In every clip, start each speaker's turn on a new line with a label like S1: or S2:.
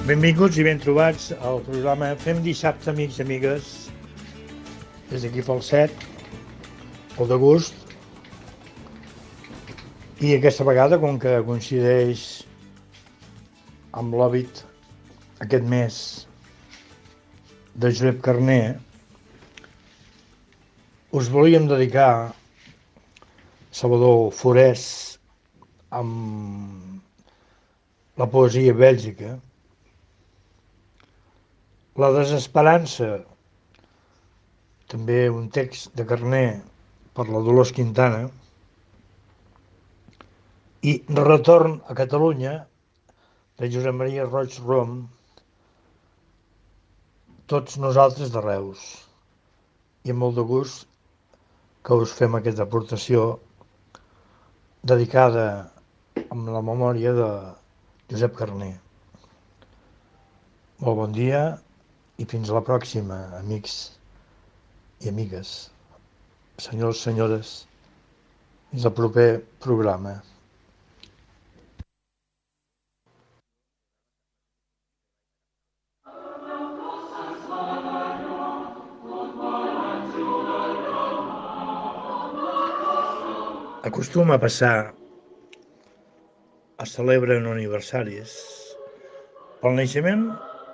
S1: Benvinguts i ben trobats al programa Fem dissabte, amics i amigues, des d'aquí pel 7, el de gust. I aquesta vegada, com que coincideix amb l'òbit aquest mes de Josep Carner, us volíem dedicar Salvador Forés amb la poesia bèlgica, La desesperança, també un text de Carner per la Dolors Quintana, i Retorn a Catalunya, de Josep Maria Roig Rom, tots nosaltres de Reus. I amb molt de gust que us fem aquesta aportació dedicada amb la memòria de Josep Carner. Molt bon dia i fins a la pròxima, amics i amigues, senyors, senyores, fins al proper programa. Acostuma a passar, es celebren aniversaris pel naixement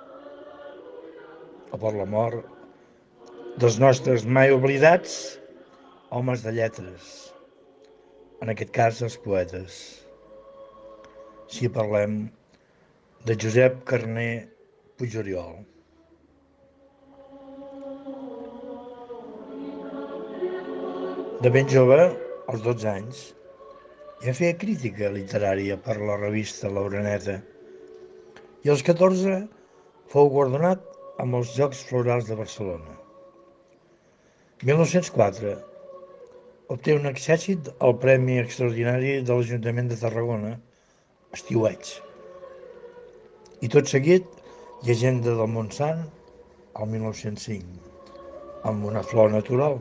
S1: o per la mort dels nostres mai oblidats homes de lletres, en aquest cas els poetes. Si parlem de Josep Carner Pujoriol. De ben jove, als 12 anys, ja feia crítica literària per la revista L'Oreneta i als 14 fou guardonat amb els Jocs Florals de Barcelona. 1904 obté un accèssit al Premi Extraordinari de l'Ajuntament de Tarragona, Estiueig. I tot seguit, Llegenda del Montsant, el 1905, amb Una flor natural.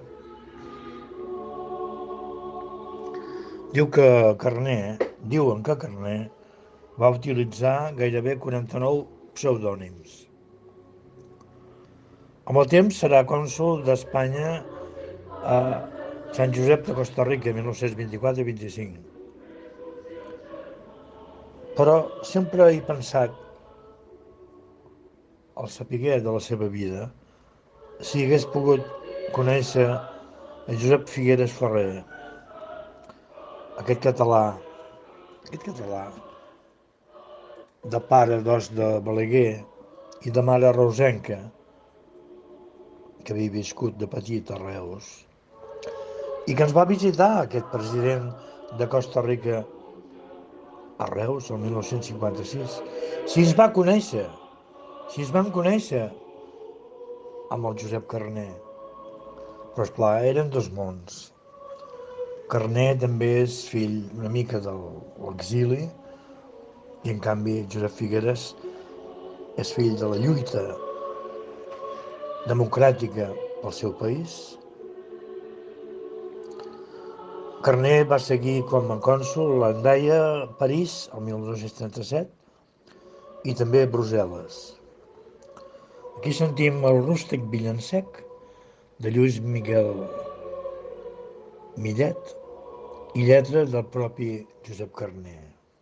S1: Diuen que Carner va utilitzar gairebé 49 pseudònims. Amb el temps serà cònsol d'Espanya a Sant Josep de Costa Rica, 1924-25. Però sempre he pensat, al saber de la seva vida, si hagués pogut conèixer a Josep Figueres Ferrer, aquest català, de pare d'Os de Balaguer i de mare reusenca, que havia viscut de petit a Reus, i que ens va visitar aquest president de Costa Rica a Reus el 1956. Si ens vam conèixer amb el Josep Carner. Però esclar, eren dos mons. Carner també és fill una mica de l'exili i en canvi Josep Figueres és fill de la lluita democràtica pel seu país. Carner va seguir com a cònsol a Andaia, París, el 1937, i també a Brussel·les. Aquí sentim el rústec villancec de Lluís Miquel Millet i lletra del propi Josep Carner.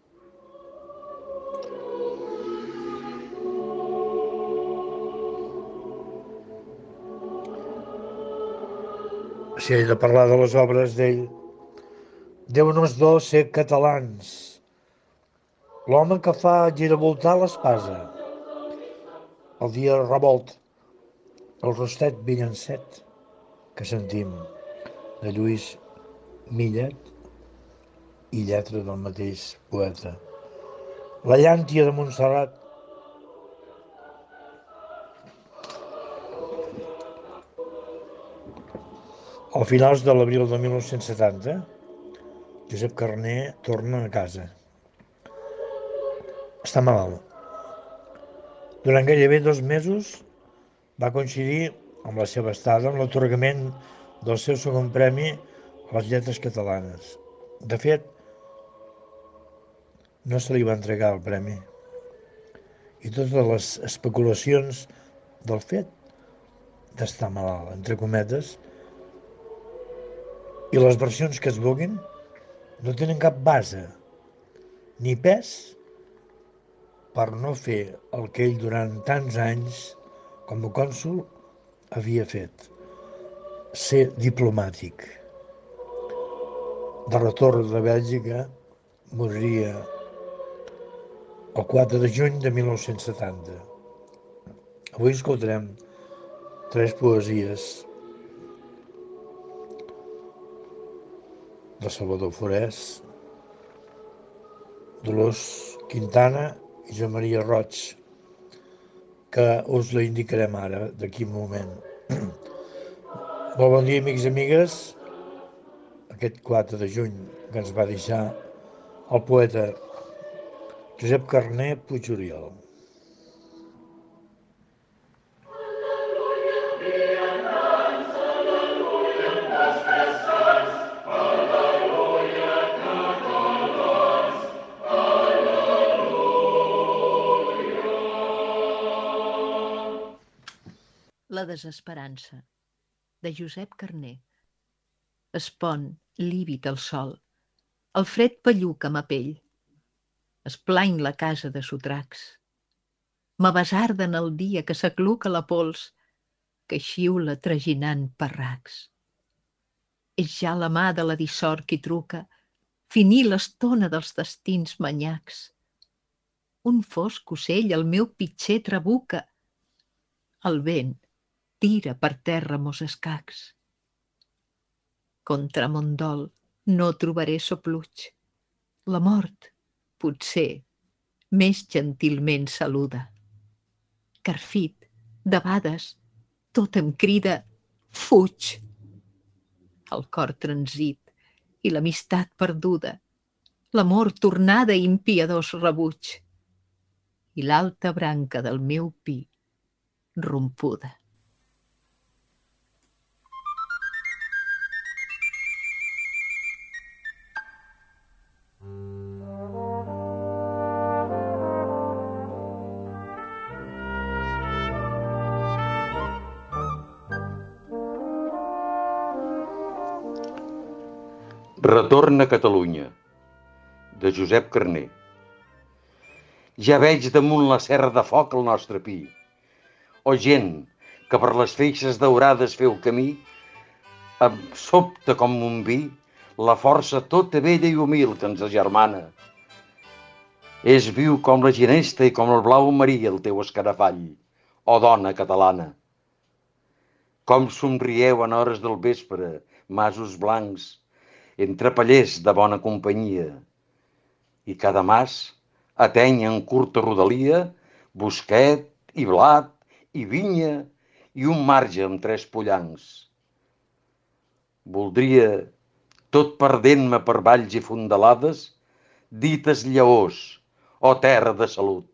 S1: Si he de parlar de les obres d'ell, Déu-nos do ser catalans, l'home que fa giravoltar l'espasa, el dia revolt, el rostet villancet que sentim de Lluís Millet i lletra del mateix poeta. La llàntia de Montserrat, al finals de l'abril de 1970, Josep Carner torna a casa. Està malalt. Durant gairebé 2 mesos va coincidir amb la seva estada en l'atorgament del seu segon premi a les lletres catalanes. De fet, no se li va entregar el premi i totes les especulacions del fet d'estar malalt, entre cometes, i les versions que es vulguin no tenen cap base ni pes per no fer el que ell durant tants anys com a cònsol havia fet, ser diplomàtic. De retorn de Bèlgica, moriria el 4 de juny de 1970. Avui escoltarem 3 poesies de Salvador Forès, Dolors Quintana i Joan Maria Roig, que us la indicarem ara, d'aquí un moment. Molt bon dia, amics i amigues. Aquest 4 de juny que ens va deixar el poeta Josep Carner Puig-Oriol.
S2: La desesperança, de Josep Carner. Es pon, lívid el sol, el fred pelluca ma pell. Es plany la casa de sotracs. M'abasarden el dia que s'acluca la pols, que xiula traginant parracs. És ja la mà de la dissort qui truca, finir l'estona dels destins manyacs. Un fosc ocell el meu pitxer trabuca. El vent tira per terra mos escacs. Contra mon dol no trobaré sopluig. La mort, potser, més gentilment saluda. Carfit, debades, tot em crida fuig. El cor transit i l'amistat perduda, l'amor tornada i impiadós rebuig, i l'alta branca del meu pi rompuda.
S3: Retorn a Catalunya, de Josep Carner. Ja veig damunt la serra de foc el nostre pi. O gent que per les feixes daurades feu camí, em sobta com un vi la força tota vella i humil que ens agermana. És viu com la ginesta i com el blau marí el teu escarafall, o dona catalana. Com somrieu en hores del vespre, masos blancs, entre pallers de bona companyia, i cada mas ateny en curta rodalia bosquet i blat i vinya i un marge amb 3 pollancs. Voldria, tot perdent-me per valls i fondalades, dites llaors, o terra de salut.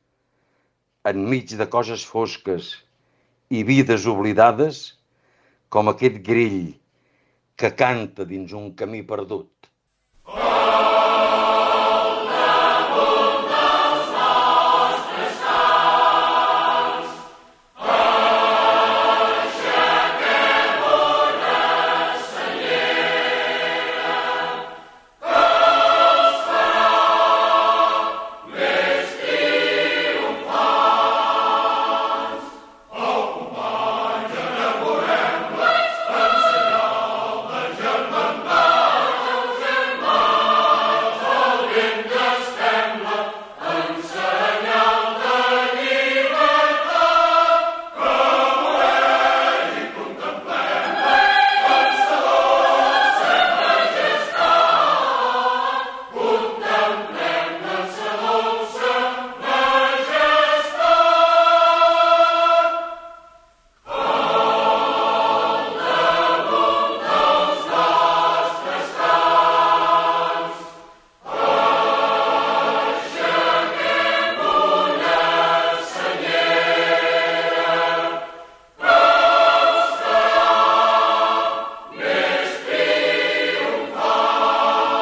S3: Enmig de coses fosques i vides oblidades, com aquest grill que canta dins un camí perdut.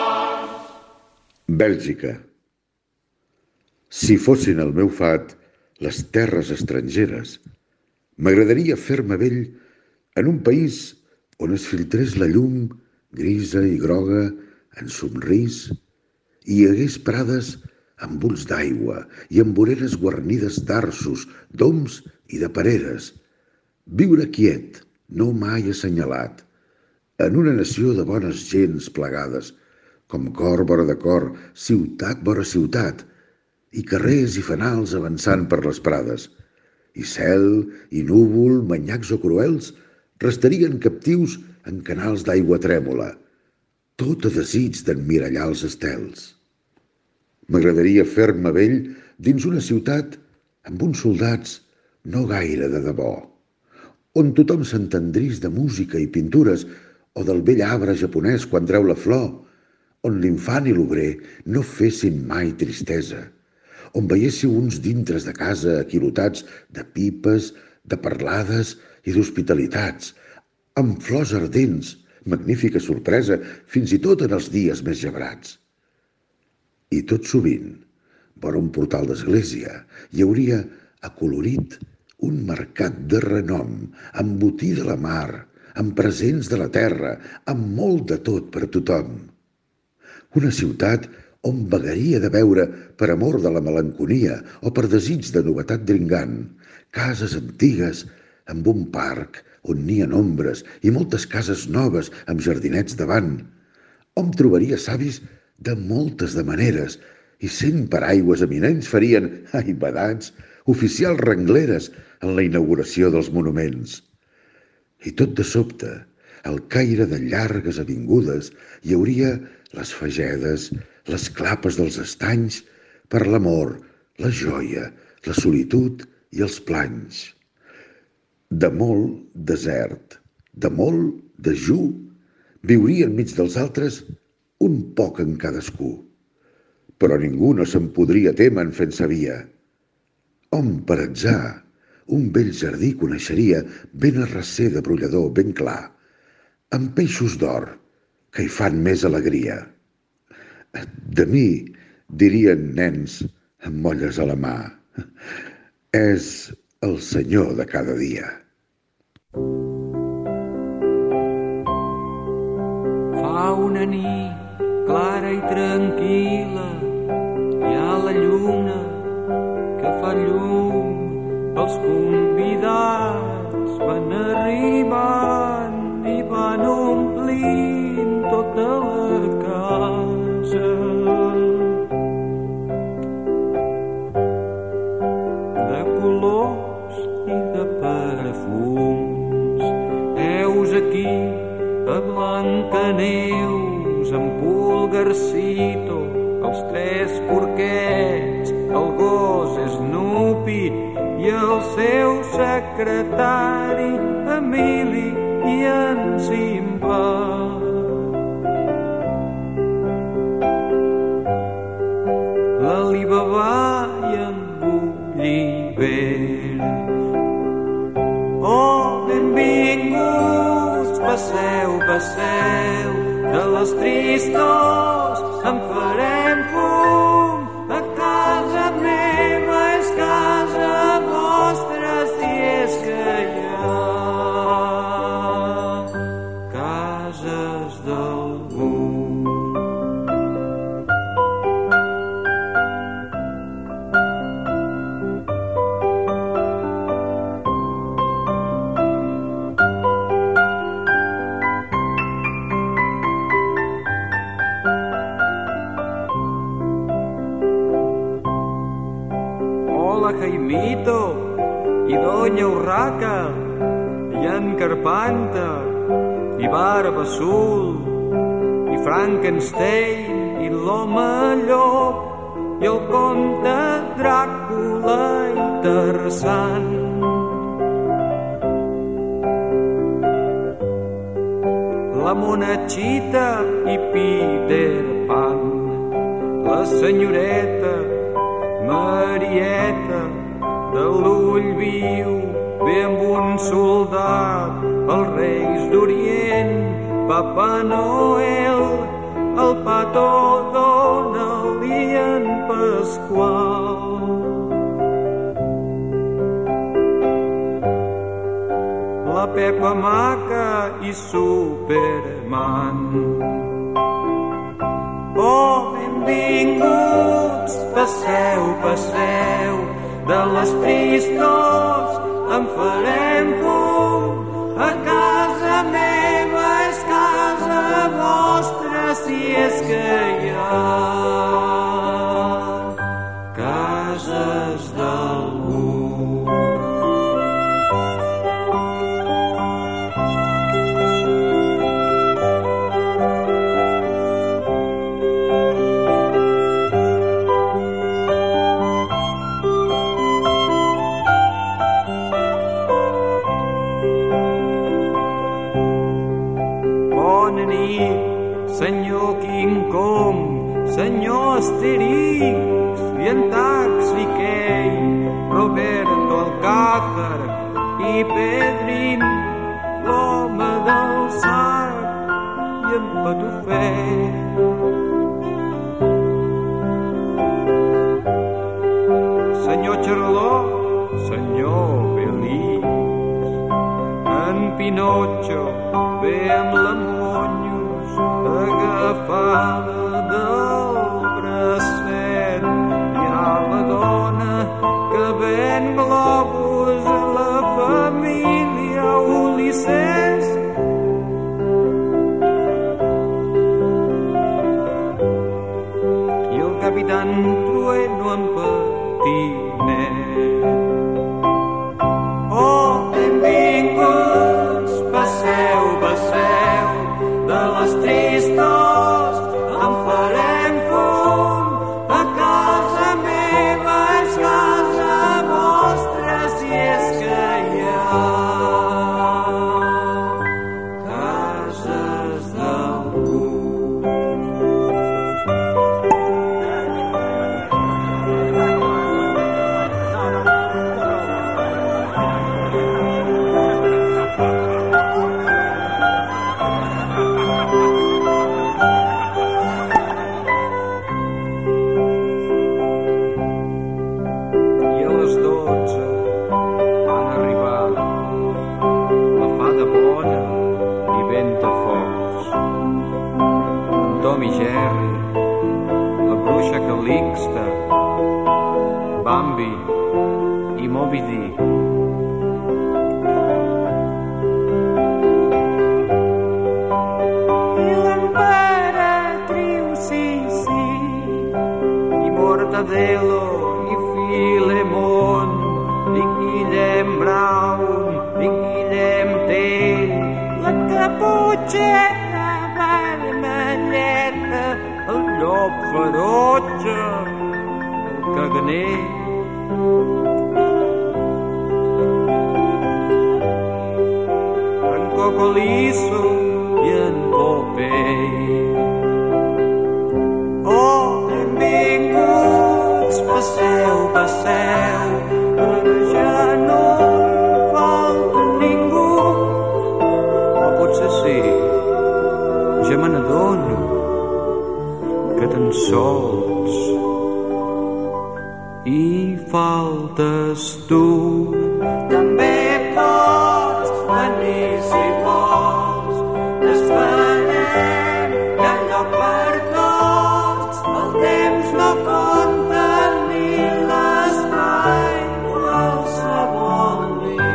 S4: Bèlgica. Si fossin el meu fat, les terres estrangeres. M'agradaria fer-me vell en un país on es filtrés la llum grisa i groga en somrís i hi hagués prades amb ulls d'aigua i amb voreres guarnides d'arços, d'oms i de pereres. Viure quiet, no mai assenyalat, en una nació de bones gents plegades, com cor vora de cor, ciutat vora ciutat, i carrers i fanals avançant per les prades, i cel i núvol, manyacs o cruels, restarien captius en canals d'aigua trèmola, tot a desig d'emmirallar els estels. M'agradaria fer-me vell dins una ciutat amb uns soldats no gaire de debò, on tothom s'entendrís de música i pintures o del vell arbre japonès quan treu la flor, on l'infant i l'obrer no fessin mai tristesa, on veiéssiu uns dintres de casa aquilotats de pipes, de parlades i d'hospitalitats, amb flors ardents, magnífica sorpresa, fins i tot en els dies més gebrats. I tot sovint, vora un portal d'església, hi hauria acolorit un mercat de renom, amb botí de la mar, amb presents de la terra, amb molt de tot per tothom. Una ciutat on vagaria de veure per amor de la melancolia o per desig de novetat dringant, cases antigues amb un parc on nien ombres i moltes cases noves amb jardinets davant, on trobaria savis de moltes de maneres i 100 paraigües eminents farien, ai badats, oficials rengleres en la inauguració dels monuments. I tot de sobte, al caire de llargues avingudes, hi hauria les fagedes, les clapes dels estanys, per l'amor, la joia, la solitud i els planys. De molt desert, de molt dejú, viuria enmig dels altres un poc en cadascú. Però ningú no se'n podria témer en fent-se via. Hom, per atzar, un vell jardí coneixeria ben arrecer de brollador ben clar, amb peixos d'or que hi fan més alegria. De mi, dirien nens amb molles a la mà, és el senyor de cada dia.
S5: Fa una nit clara i tranquil·la, hi ha la lluna que fa llum, els convidats van arribant i van omplint tota la casa. De colors i de perfums, heus aquí a Blancaneus, en Pulgarcito, els 3 porquets, el gos Snoopy i el seu secretari Emili i en Simba. L'Alibaba i en Gulliver. Oh, benvinguts, passeu, passeu, de les tristors en farem fum. A casa meva és casa vostra, si és que hi ha cases d'algú. Jaimito i Doña Urraca i en Carpanta i Barba Azul i Frankenstein i l'home llop i el comte Dràcula i Tarzan. La Monachita i Peter Pan, la senyoreta Marieta de l'ull viu, ve amb un soldat, els reis d'Orient, Papa Noel, el Pato Donald i en Pasqual. Peppa Maca i Superman. Oh, benvinguts, passeu, passeu, de les tristors en farem fum. A casa meva és casa vostra, si és que hi ha cases d'algú. Senyor King Kong, senyor Asterix i en Taxi Key, Roberto Alcázar i Pedrín, l'home del sac i en Patufet. Senyor Charlot, senyor Feliç, en Pinotxo ve amb la Monyos agafada del bracet. Hi ha la dona que ven globus a la família Ulisses. I el capitán Trueno en patinet. Oh, benvinguts, passeu, passeu, de les tristors en farem fum. A casa meva és casa vostra, si és que hi ha cases d'algú. Tom i Jerry, la bruixa Calixta, Bambi i Moby Dick. I l'emperatriu Sissi, i Mortadelo, i Filemon, i Guillem Brown, i Guillem Tell, la Caputxeta vermelleta, el llop ferotge, el caganer. En Cocolizo i en Popeye. Oh, benvinguts, passeu, passeu, ara ja no hi falta ningú. O potser sí, ja me n'adono que tan sols hi faltes tu. També pots venir si vols, desfarem que allò per tots. El temps no compta ni l'espai, qualsevol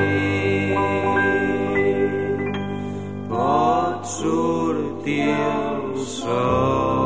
S5: nit. Pot sortir el sol.